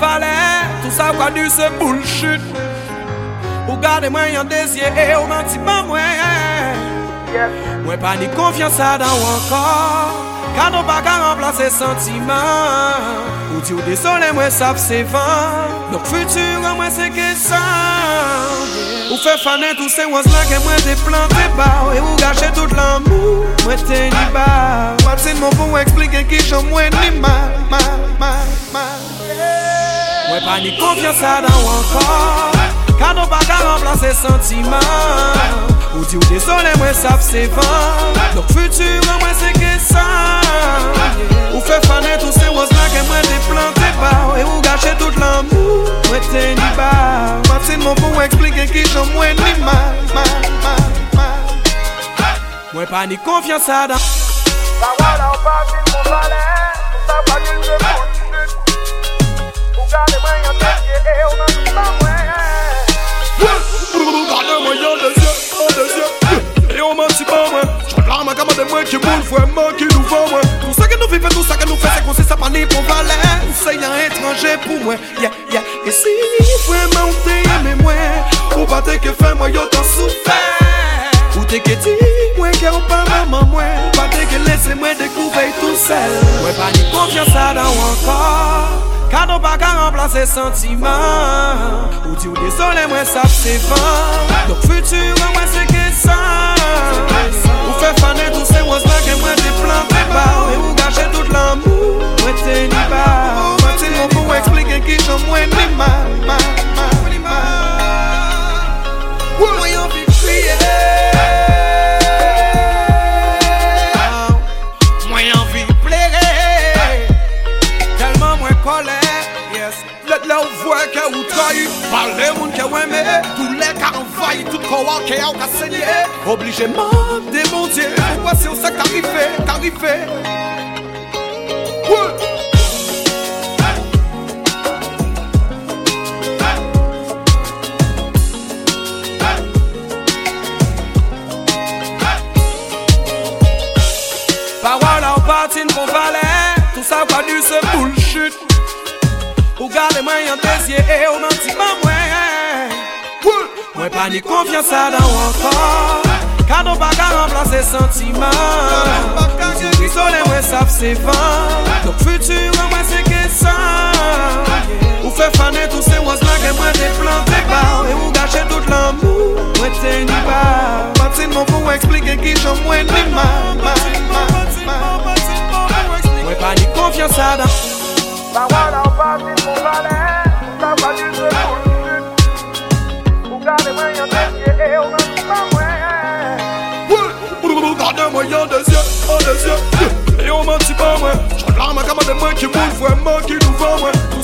valet, tout ça quoi du ce bullshit. Ou gardez-moi en désir et au menti pas moi. Moi pas ni confiance à dans encore. Car nous pas qu'à remplacer sentiments. Ou dit ou désolé moi ça c'est vent. Donc futur moi c'est que ça. Ou fait faner tous ces oiseaux là que moi j'ai planté bas. Et ou gâcher tout l'amour. Moi t'es ni bas. Moi c'est mon pour expliquer qui j'en moi ni mal. Moi pas ni confiance à dans encore. Car nous pas qu'à remplacer sentiments. Ou dit ou désolé moi ça c'est vent. Donc futur moi c'est que ça. Ou fait faner tous ces roses là que moi j'ai planté bas. Et ou gâcher tout l'amour. Moi t'es ni bas. Moi c'est mon pour expliquer qui j'en moi ni mal. Moi pas ni confiance à dans. Voilà, on passe une mon valet. Ça va qu'il se bouge. Ou gardez-moi en tête et on a tout pas moi. Regardez-moi y'a des yeux, et on mentit pas moi. J'entends ma camarade de moi qui boule vraiment qui nous vend moi. Tout ça que nous vivons, tout ça que nous faisons, c'est qu'on sait ça pas ni pour valer. C'est un étranger pour moi, Et si vraiment t'es aimé moi, ou pas t'es que fait moi y'a t'en souffert. Ou t'es que dit moi qu'elle pas maman moi, pas t'es que laissez moi découvrir tout seul. Moi pas ni confiance à dans encore. Car nous pas qu'à remplacer sentiments. Ou dit ou désolé moi ça c'est vent. Donc futur moi c'est que ça. Ou fait faner tous ces roses là que moi j'ai planté bas. Et ou gâcher tout l'amour. Moi t'es ni bas. Moi t'es mon pour expliquer qui j'en moi ni mal. Moi y'en envie de crier. Moi y'en envie de pleurer. Tellement moins colère. Là où voit qu'il ou trahi, par les gens qui ont aimé, tous les cas envahis, tout corps qui a saigné. Obligé de bon Dieu, pourquoi c'est ça qu'arrivé. Parole en partie de mon valet, tout ça va du ce bullshit. Ou gardez-moi en désir et au menti pas moi. Moi pas ni confiance à dans encore. Car nous pas qu'à remplacer sentiments. Désolé moi ça c'est vent. Donc futur moi c'est que ça. Ou fait faner tous ces roses là que moi j'ai planté bas. Et ou gâcher tout l'amour. Moi t'es ni bas. Moi c'est mon pour expliquer qui j'en moi ni mal. Moi pas ni confiance à dans. Voilà, on passe une mon valet. Ça va qu'il se bouge. Ou gardez-moi en tête et on a tout pas moi. Regardez-moi y'a des yeux, et on mentit pas moi. J'entends ma camarade de moi qui boule vraiment qui nous vend moi.